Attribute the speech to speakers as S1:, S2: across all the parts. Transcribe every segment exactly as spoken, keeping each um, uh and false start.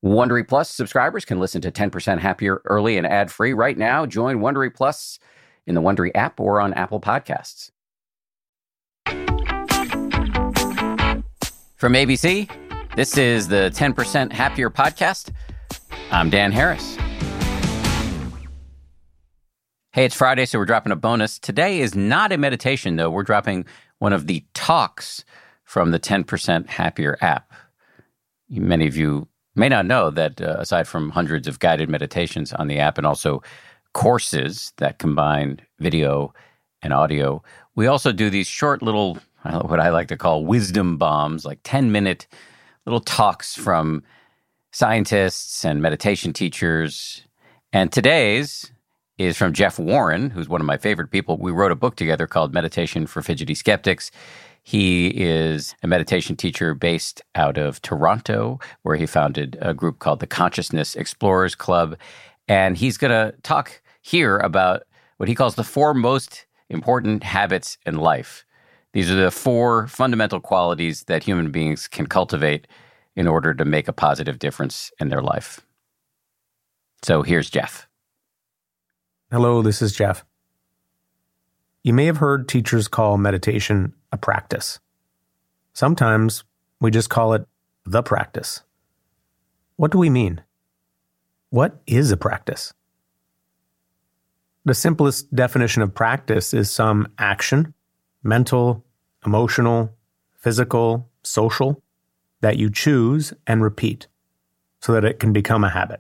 S1: Wondery Plus subscribers can listen to ten percent Happier early and ad-free right now. Join Wondery Plus in the Wondery app or on Apple Podcasts. From A B C, this is the ten percent Happier podcast. I'm Dan Harris. Hey, it's Friday, so we're dropping a bonus. Today is not a meditation, though. We're dropping one of the talks from the ten percent Happier app. Many of you may not know that uh, aside from hundreds of guided meditations on the app and also courses that combine video and audio, we also do these short little, uh, what I like to call wisdom bombs, like ten-minute little talks from scientists and meditation teachers. And today's is from Jeff Warren, who's one of my favorite people. We wrote a book together called Meditation for Fidgety Skeptics. He is a meditation teacher based out of Toronto, where he founded a group called the Consciousness Explorers Club. And he's going to talk here about what he calls the four most important habits in life. These are the four fundamental qualities that human beings can cultivate in order to make a positive difference in their life. So here's Jeff.
S2: Hello, this is Jeff. You may have heard teachers call meditation a practice. Sometimes we just call it the practice. What do we mean? What is a practice? The simplest definition of practice is some action, mental, emotional, physical, social, that you choose and repeat so that it can become a habit.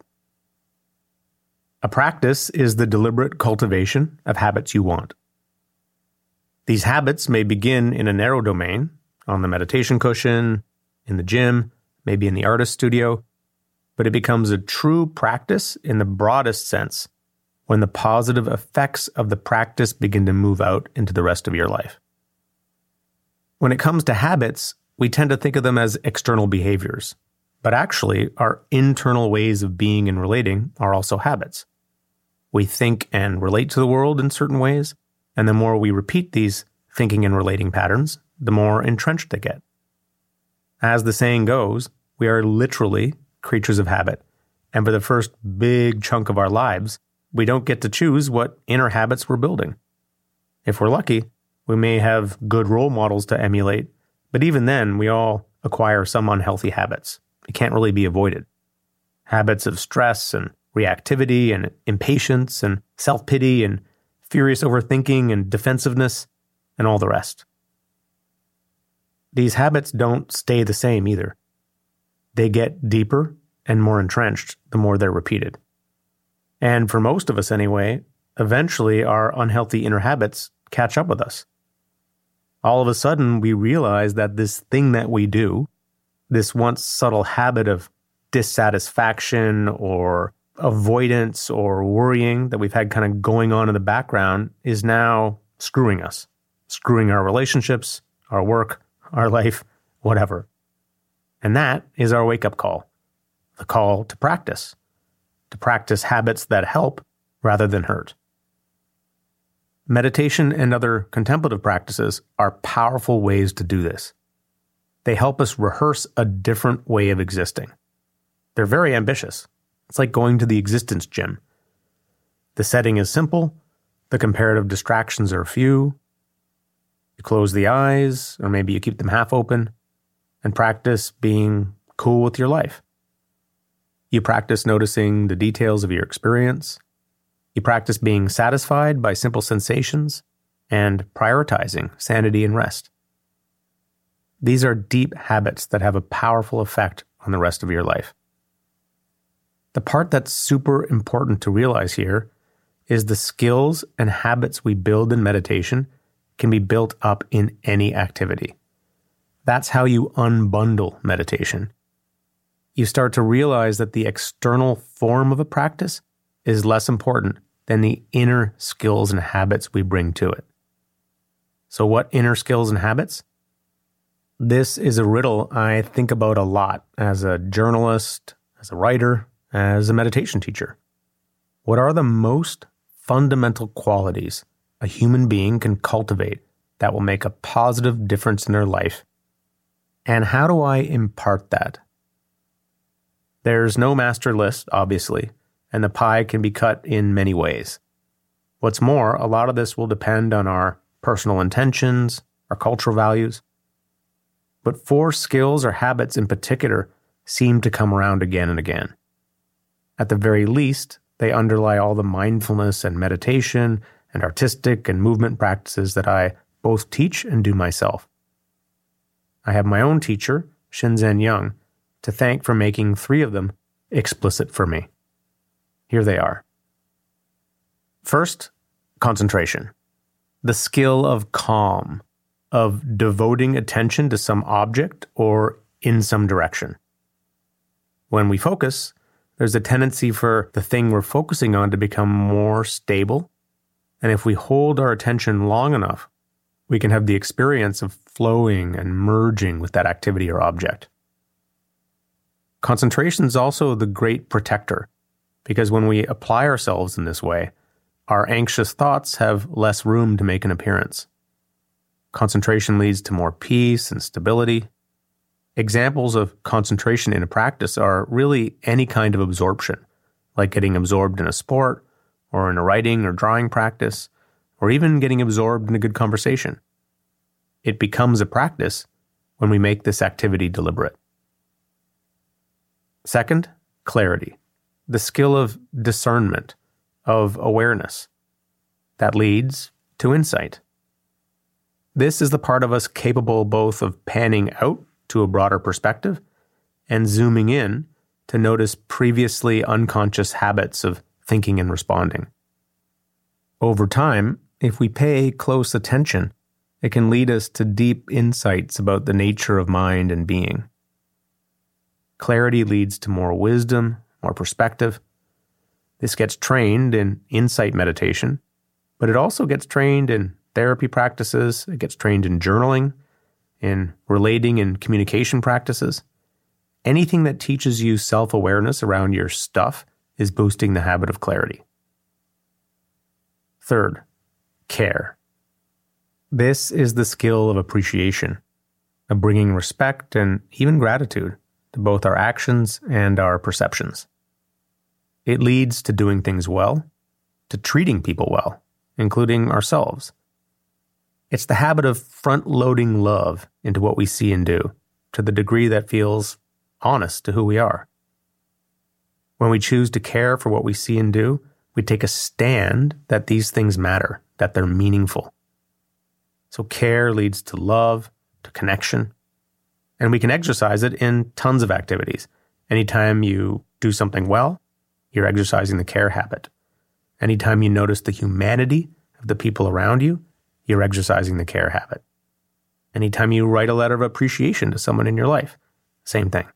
S2: A practice is the deliberate cultivation of habits you want. These habits may begin in a narrow domain, on the meditation cushion, in the gym, maybe in the artist studio, but it becomes a true practice in the broadest sense when the positive effects of the practice begin to move out into the rest of your life. When it comes to habits, we tend to think of them as external behaviors, but actually our internal ways of being and relating are also habits. We think and relate to the world in certain ways, and the more we repeat these thinking and relating patterns, the more entrenched they get. As the saying goes, we are literally creatures of habit, and for the first big chunk of our lives, we don't get to choose what inner habits we're building. If we're lucky, we may have good role models to emulate, but even then, we all acquire some unhealthy habits. It can't really be avoided. Habits of stress and reactivity and impatience and self-pity and furious overthinking and defensiveness, and all the rest. These habits don't stay the same either. They get deeper and more entrenched the more they're repeated. And for most of us anyway, eventually our unhealthy inner habits catch up with us. All of a sudden, we realize that this thing that we do, this once subtle habit of dissatisfaction or avoidance or worrying that we've had kind of going on in the background is now screwing us, screwing our relationships, our work, our life, whatever. And that is our wake-up call, the call to practice, to practice habits that help rather than hurt. Meditation and other contemplative practices are powerful ways to do this. They help us rehearse a different way of existing. They're very ambitious. It's like going to the existence gym. The setting is simple, the comparative distractions are few. You close the eyes, or maybe you keep them half open, and practice being cool with your life. You practice noticing the details of your experience. You practice being satisfied by simple sensations and prioritizing sanity and rest. These are deep habits that have a powerful effect on the rest of your life. The part that's super important to realize here is the skills and habits we build in meditation can be built up in any activity. That's how you unbundle meditation. You start to realize that the external form of a practice is less important than the inner skills and habits we bring to it. So what inner skills and habits? This is a riddle I think about a lot as a journalist, as a writer, as a meditation teacher. What are the most fundamental qualities a human being can cultivate that will make a positive difference in their life? And how do I impart that? There's no master list, obviously, and the pie can be cut in many ways. What's more, a lot of this will depend on our personal intentions, our cultural values. But four skills or habits in particular seem to come around again and again. At the very least, they underlie all the mindfulness and meditation and artistic and movement practices that I both teach and do myself. I have my own teacher, Shinzen Young, to thank for making three of them explicit for me. Here they are. First, concentration. The skill of calm, of devoting attention to some object or in some direction. When we focus, there's a tendency for the thing we're focusing on to become more stable. And if we hold our attention long enough, we can have the experience of flowing and merging with that activity or object. Concentration is also the great protector, because when we apply ourselves in this way, our anxious thoughts have less room to make an appearance. Concentration leads to more peace and stability. Examples of concentration in a practice are really any kind of absorption, like getting absorbed in a sport, or in a writing or drawing practice, or even getting absorbed in a good conversation. It becomes a practice when we make this activity deliberate. Second, clarity, the skill of discernment, of awareness. That leads to insight. This is the part of us capable both of panning out to a broader perspective and zooming in to notice previously unconscious habits of thinking and responding. Over time, if we pay close attention, it can lead us to deep insights about the nature of mind and being. Clarity leads to more wisdom, more perspective. This gets trained in insight meditation, but it also gets trained in therapy practices, it gets trained in journaling, in relating and communication practices. Anything that teaches you self-awareness around your stuff is boosting the habit of clarity. Third, care. This is the skill of appreciation, of bringing respect and even gratitude to both our actions and our perceptions. It leads to doing things well, to treating people well, including ourselves. It's the habit of front-loading love into what we see and do, to the degree that feels honest to who we are. When we choose to care for what we see and do, we take a stand that these things matter, that they're meaningful. So care leads to love, to connection, and we can exercise it in tons of activities. Anytime you do something well, you're exercising the care habit. Anytime you notice the humanity of the people around you, you're exercising the care habit. Anytime you write a letter of appreciation to someone in your life, same thing.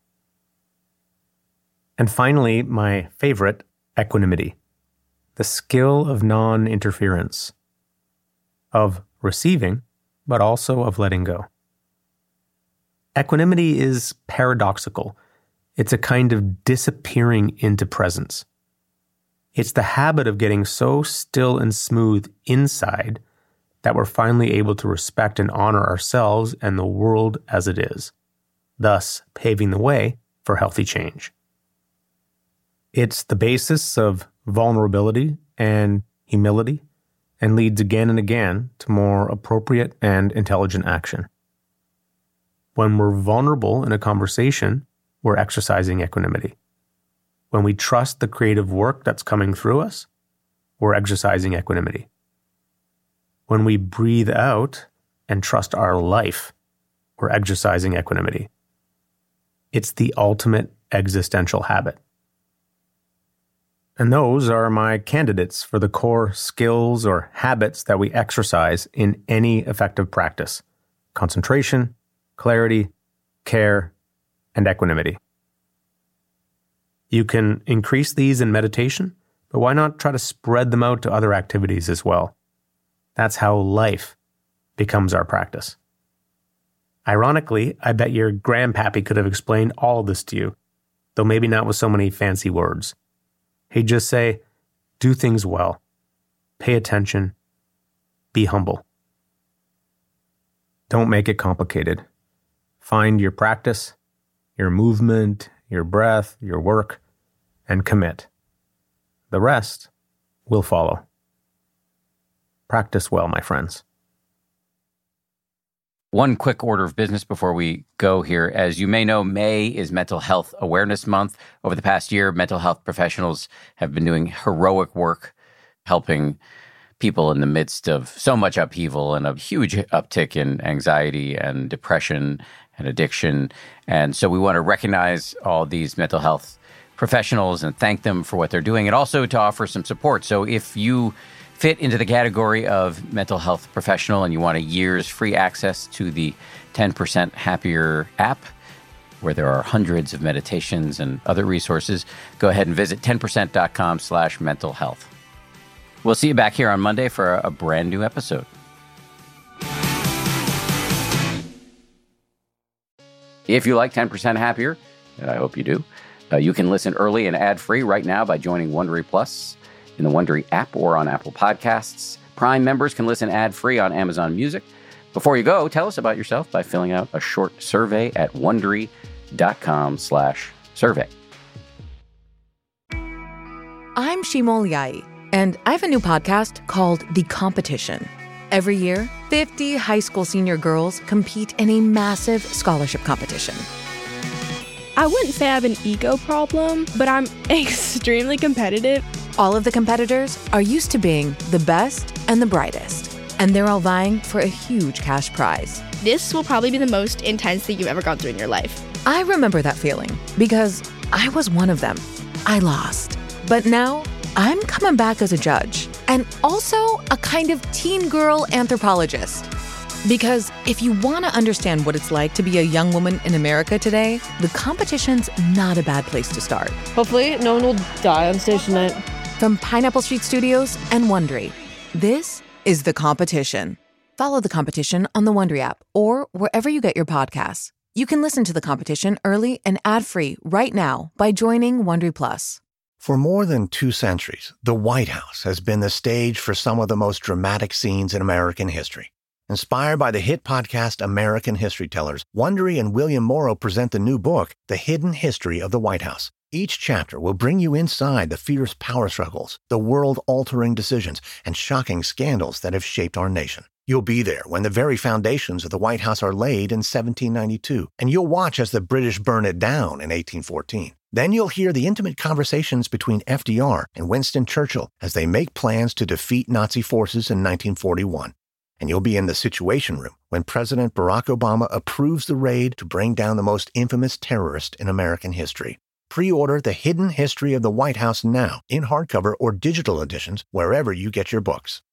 S2: And finally, my favorite, equanimity. The skill of non-interference, of receiving, but also of letting go. Equanimity is paradoxical. It's a kind of disappearing into presence. It's the habit of getting so still and smooth inside that we're finally able to respect and honor ourselves and the world as it is, thus paving the way for healthy change. It's the basis of vulnerability and humility, and leads again and again to more appropriate and intelligent action. When we're vulnerable in a conversation, we're exercising equanimity. When we trust the creative work that's coming through us, we're exercising equanimity. When we breathe out and trust our life, we're exercising equanimity. It's the ultimate existential habit. And those are my candidates for the core skills or habits that we exercise in any effective practice: concentration, clarity, care, and equanimity. You can increase these in meditation, but why not try to spread them out to other activities as well? That's how life becomes our practice. Ironically, I bet your grandpappy could have explained all of this to you, though maybe not with so many fancy words. He'd just say, do things well, pay attention, be humble. Don't make it complicated. Find your practice, your movement, your breath, your work, and commit. The rest will follow. Practice well, my friends.
S1: One quick order of business before we go here. As you may know, May is Mental Health Awareness Month. Over the past year, mental health professionals have been doing heroic work helping people in the midst of so much upheaval and a huge uptick in anxiety and depression and addiction. And so we want to recognize all these mental health professionals and thank them for what they're doing, and also to offer some support. So if you fit into the category of mental health professional and you want a year's free access to the ten percent Happier app, where there are hundreds of meditations and other resources, go ahead and visit ten percent dot com slash mental health. We'll see you back here on Monday for a brand new episode. If you like ten percent Happier, and I hope you do, uh, you can listen early and ad-free right now by joining Wondery Plus in the Wondery app or on Apple Podcasts. Prime members can listen ad-free on Amazon Music. Before you go, tell us about yourself by filling out a short survey at Wondery dot com slash survey.
S3: I'm Shimol Yai, and I have a new podcast called The Competition. Every year, fifty high school senior girls compete in a massive scholarship competition.
S4: I wouldn't say I have an ego problem, but I'm extremely competitive.
S3: All of the competitors are used to being the best and the brightest, and they're all vying for a huge cash prize.
S4: This will probably be the most intense thing you've ever gone through in your life.
S3: I remember that feeling because I was one of them. I lost. But now I'm coming back as a judge and also a kind of teen girl anthropologist. Because if you want to understand what it's like to be a young woman in America today, the competition's not a bad place to start.
S5: Hopefully no one will die on stage tonight.
S3: From Pineapple Street Studios and Wondery, this is The Competition. Follow The Competition on the Wondery app or wherever you get your podcasts. You can listen to The Competition early and ad-free right now by joining Wondery Plus.
S6: For more than two centuries, the White House has been the stage for some of the most dramatic scenes in American history. Inspired by the hit podcast American History Tellers, Wondery and William Morrow present the new book, The Hidden History of the White House. Each chapter will bring you inside the fierce power struggles, the world-altering decisions, and shocking scandals that have shaped our nation. You'll be there when the very foundations of the White House are laid in seventeen ninety-two, and you'll watch as the British burn it down in eighteen fourteen. Then you'll hear the intimate conversations between F D R and Winston Churchill as they make plans to defeat Nazi forces in nineteen forty-one. And you'll be in the Situation Room when President Barack Obama approves the raid to bring down the most infamous terrorist in American history. Pre-order The Hidden History of the White House now in hardcover or digital editions wherever you get your books.